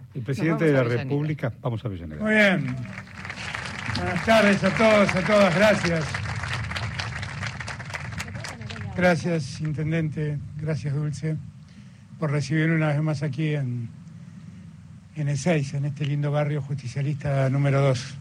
El presidente de la República, vamos a Avellaneda. Muy bien. Buenas tardes a todos, a todas, gracias. Gracias, intendente, gracias, Dulce, por recibirme una vez más aquí en Ezeiza, en este lindo barrio justicialista número 2.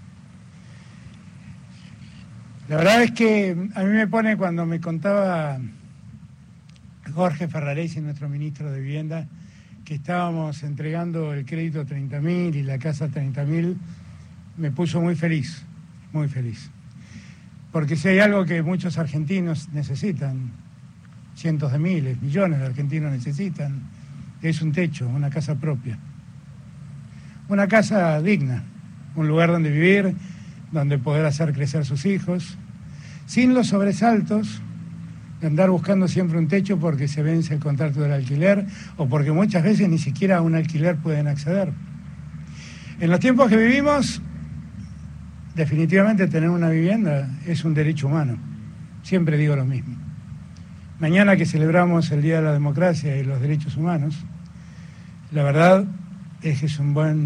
La verdad es que a mí me pone cuando me contaba Jorge Ferraresi, nuestro ministro de Vivienda, que estábamos entregando el crédito 30.000 y la casa 30.000, me puso muy feliz, muy feliz. Porque si hay algo que muchos argentinos necesitan, cientos de miles, millones de argentinos necesitan, es un techo, una casa propia. Una casa digna, un lugar donde vivir, donde poder hacer crecer sus hijos, sin los sobresaltos de andar buscando siempre un techo porque se vence el contrato del alquiler o porque muchas veces ni siquiera a un alquiler pueden acceder. En los tiempos que vivimos, definitivamente tener una vivienda es un derecho humano. Siempre digo lo mismo. Mañana que celebramos el Día de la Democracia y los Derechos Humanos, la verdad es que es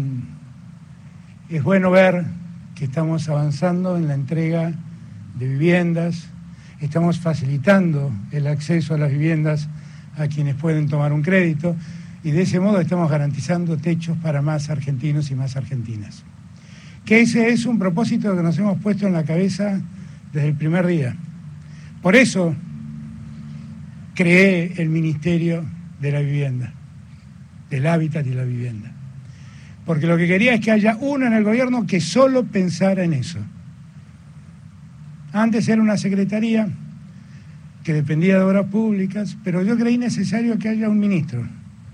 bueno ver que estamos avanzando en la entrega de viviendas, estamos facilitando el acceso a las viviendas a quienes pueden tomar un crédito y de ese modo estamos garantizando techos para más argentinos y más argentinas. Que ese es un propósito que nos hemos puesto en la cabeza desde el primer día. Por eso creé el Ministerio de la Vivienda, del Hábitat y la Vivienda. Porque lo que quería es que haya uno en el gobierno que solo pensara en eso. Antes era una secretaría que dependía de obras públicas, pero yo creí necesario que haya un ministro.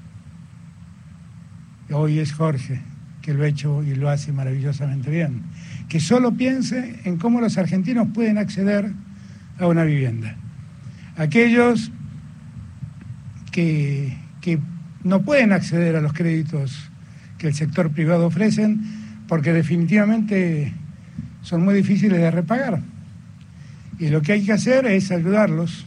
Hoy es Jorge, que lo ha hecho y lo hace maravillosamente bien, que solo piense en cómo los argentinos pueden acceder a una vivienda. Aquellos que no pueden acceder a los créditos que el sector privado ofrecen, porque definitivamente son muy difíciles de repagar. Y lo que hay que hacer es ayudarlos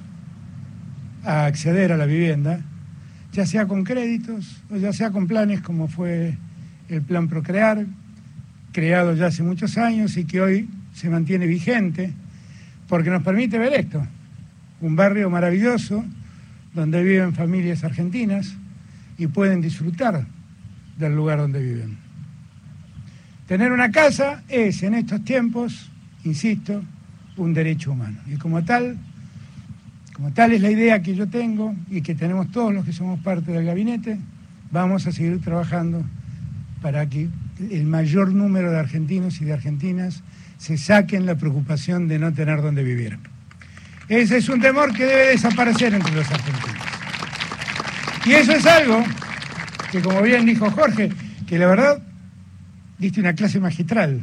a acceder a la vivienda, ya sea con créditos o ya sea con planes como fue el Plan Procrear, creado ya hace muchos años y que hoy se mantiene vigente, porque nos permite ver esto, un barrio maravilloso donde viven familias argentinas y pueden disfrutar del lugar donde viven. Tener una casa es, en estos tiempos, insisto, un derecho humano. Y como tal es la idea que yo tengo y que tenemos todos los que somos parte del gabinete, vamos a seguir trabajando para que el mayor número de argentinos y de argentinas se saquen la preocupación de no tener dónde vivir. Ese es un temor que debe desaparecer entre los argentinos. Y eso es algo que, como bien dijo Jorge, que la verdad diste una clase magistral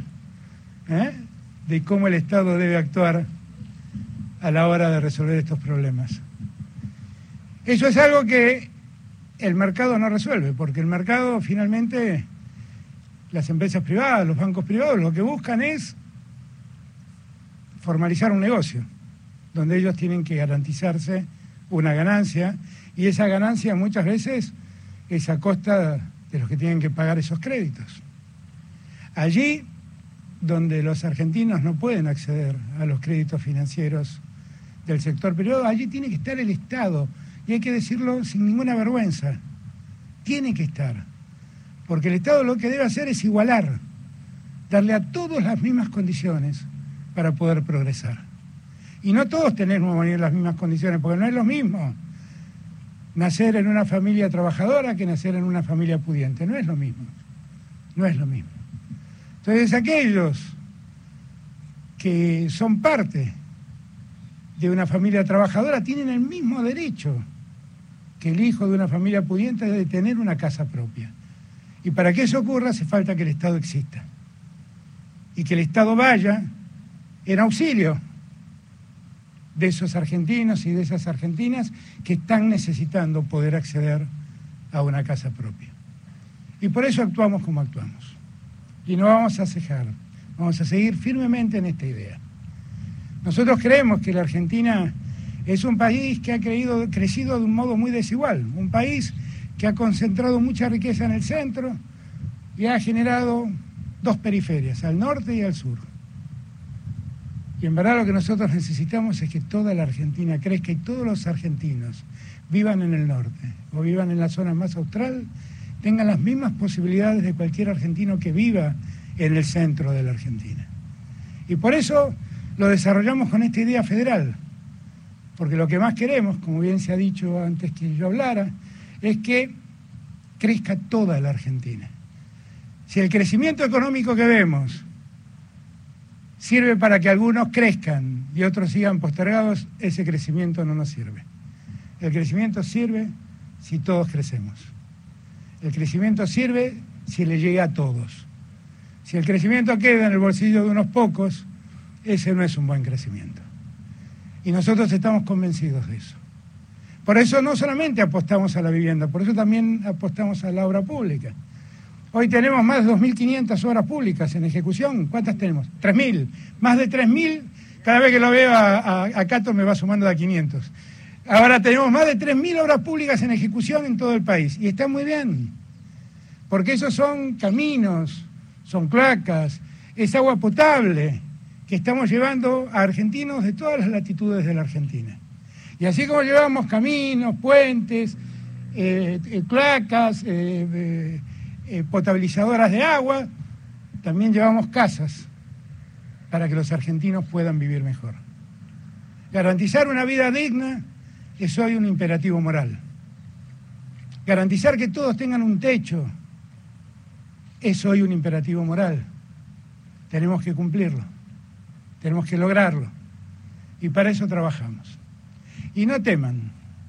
de cómo el Estado debe actuar a la hora de resolver estos problemas. Eso es algo que el mercado no resuelve, porque el mercado finalmente, las empresas privadas, los bancos privados, lo que buscan es formalizar un negocio, donde ellos tienen que garantizarse una ganancia, y esa ganancia muchas veces es a costa de los que tienen que pagar esos créditos. Allí donde los argentinos no pueden acceder a los créditos financieros del sector privado, allí tiene que estar el Estado, y hay que decirlo sin ninguna vergüenza, tiene que estar, porque el Estado lo que debe hacer es igualar, darle a todos las mismas condiciones para poder progresar. Y no todos tenemos las mismas condiciones, porque no es lo mismo nacer en una familia trabajadora que nacer en una familia pudiente, no es lo mismo, no es lo mismo. Entonces aquellos que son parte de una familia trabajadora tienen el mismo derecho que el hijo de una familia pudiente de tener una casa propia. Y para que eso ocurra hace falta que el Estado exista y que el Estado vaya en auxilio de esos argentinos y de esas argentinas que están necesitando poder acceder a una casa propia. Y por eso actuamos como actuamos. Y no vamos a cejar, vamos a seguir firmemente en esta idea. Nosotros creemos que la Argentina es un país que ha crecido de un modo muy desigual, un país que ha concentrado mucha riqueza en el centro, y ha generado dos periferias, al norte y al sur. Y en verdad lo que nosotros necesitamos es que toda la Argentina crezca y todos los argentinos vivan en el norte o vivan en la zona más austral, tengan las mismas posibilidades de cualquier argentino que viva en el centro de la Argentina. Y por eso lo desarrollamos con esta idea federal, porque lo que más queremos, como bien se ha dicho antes que yo hablara, es que crezca toda la Argentina. Si el crecimiento económico que vemos sirve para que algunos crezcan y otros sigan postergados, ese crecimiento no nos sirve. El crecimiento sirve si todos crecemos. El crecimiento sirve si le llega a todos. Si el crecimiento queda en el bolsillo de unos pocos, ese no es un buen crecimiento. Y nosotros estamos convencidos de eso. Por eso no solamente apostamos a la vivienda, por eso también apostamos a la obra pública. Hoy tenemos más de 2.500 obras públicas en ejecución. ¿Cuántas tenemos? 3.000. Más de 3.000. Cada vez que lo veo a Cato me va sumando a 500. Ahora tenemos más de 3.000 obras públicas en ejecución en todo el país. Y está muy bien. Porque esos son caminos, son cloacas, es agua potable que estamos llevando a argentinos de todas las latitudes de la Argentina. Y así como llevamos caminos, puentes, cloacas, potabilizadoras de agua, también llevamos casas para que los argentinos puedan vivir mejor. Garantizar una vida digna es hoy un imperativo moral. Garantizar que todos tengan un techo es hoy un imperativo moral. Tenemos que cumplirlo, tenemos que lograrlo, y para eso trabajamos. Y no teman,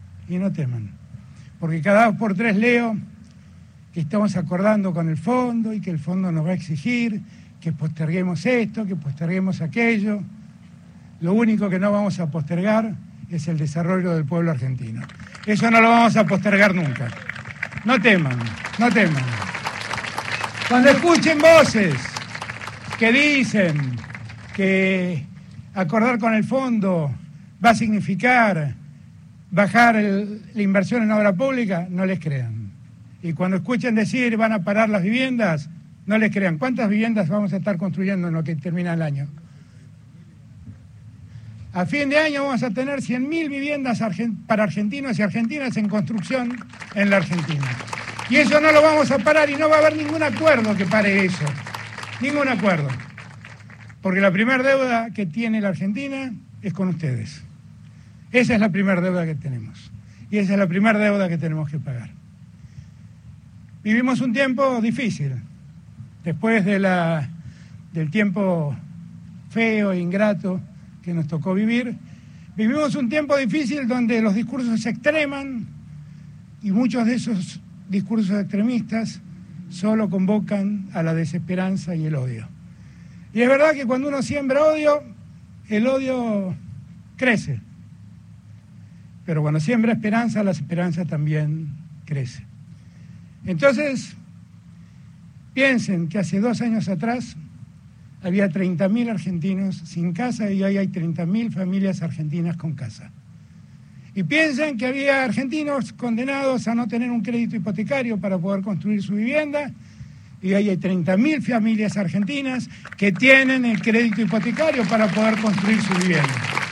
porque cada 2 por 3 leo que estamos acordando con el fondo y que el fondo nos va a exigir que posterguemos esto, que posterguemos aquello. Lo único que no vamos a postergar es el desarrollo del pueblo argentino. Eso no lo vamos a postergar nunca. No teman. Cuando escuchen voces que dicen que acordar con el fondo va a significar bajar la inversión en obra pública, no les crean. Y cuando escuchen decir van a parar las viviendas, no les crean. ¿Cuántas viviendas vamos a estar construyendo en lo que termina el año? A fin de año vamos a tener 100.000 viviendas para argentinos y argentinas en construcción en la Argentina. Y eso no lo vamos a parar y no va a haber ningún acuerdo que pare eso. Ningún acuerdo. Porque la primera deuda que tiene la Argentina es con ustedes. Esa es la primera deuda que tenemos. Y esa es la primera deuda que tenemos que pagar. Vivimos un tiempo difícil. Después del tiempo feo e ingrato que nos tocó vivir, vivimos un tiempo difícil donde los discursos se extreman y muchos de esos discursos extremistas solo convocan a la desesperanza y el odio. Y es verdad que cuando uno siembra odio, el odio crece. Pero cuando siembra esperanza, la esperanza también crece. Entonces, piensen que hace 2 años atrás había 30.000 argentinos sin casa y hoy hay 30.000 familias argentinas con casa. Y piensen que había argentinos condenados a no tener un crédito hipotecario para poder construir su vivienda y hoy hay 30.000 familias argentinas que tienen el crédito hipotecario para poder construir su vivienda.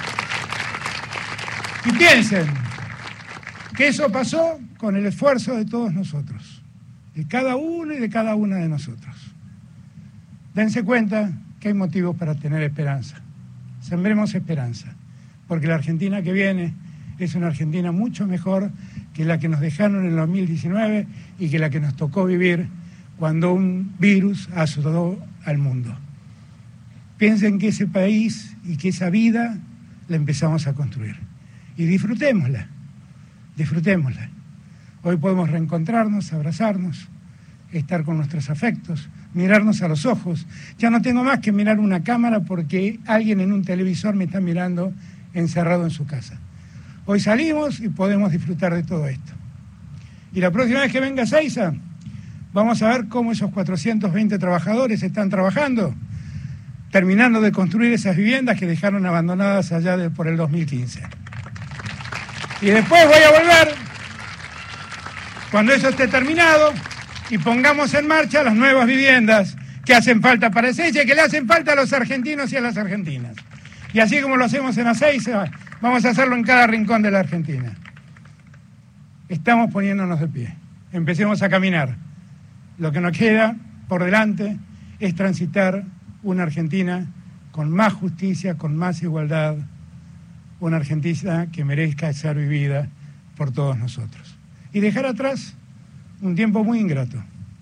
Y piensen que eso pasó con el esfuerzo de todos nosotros, de cada uno y de cada una de nosotros. Dense cuenta que hay motivos para tener esperanza. Sembremos esperanza, porque la Argentina que viene es una Argentina mucho mejor que la que nos dejaron en el 2019 y que la que nos tocó vivir cuando un virus azotó al mundo. Piensen que ese país y que esa vida la empezamos a construir. Y disfrutémosla. Hoy podemos reencontrarnos, abrazarnos, estar con nuestros afectos, mirarnos a los ojos. Ya no tengo más que mirar una cámara porque alguien en un televisor me está mirando encerrado en su casa. Hoy salimos y podemos disfrutar de todo esto. Y la próxima vez que venga Seiza, vamos a ver cómo esos 420 trabajadores están trabajando, terminando de construir esas viviendas que dejaron abandonadas allá por el 2015. Y después voy a volver, cuando eso esté terminado, y pongamos en marcha las nuevas viviendas que hacen falta para Ezeiza y que le hacen falta a los argentinos y a las argentinas. Y así como lo hacemos en Ezeiza, vamos a hacerlo en cada rincón de la Argentina. Estamos poniéndonos de pie. Empecemos a caminar. Lo que nos queda por delante es transitar una Argentina con más justicia, con más igualdad, una Argentina que merezca ser vivida por todos nosotros. Y dejar atrás un tiempo muy ingrato,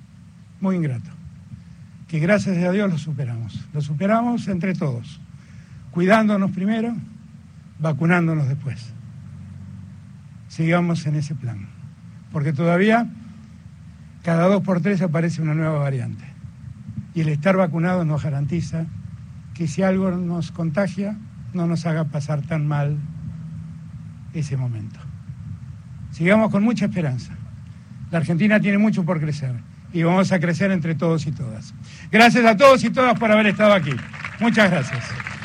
que gracias a Dios lo superamos entre todos, cuidándonos primero, vacunándonos después. Sigamos en ese plan, porque todavía cada 2 por 3 aparece una nueva variante, y el estar vacunado nos garantiza que si algo nos contagia, no nos haga pasar tan mal ese momento. Sigamos con mucha esperanza. La Argentina tiene mucho por crecer y vamos a crecer entre todos y todas. Gracias a todos y todas por haber estado aquí. Muchas gracias.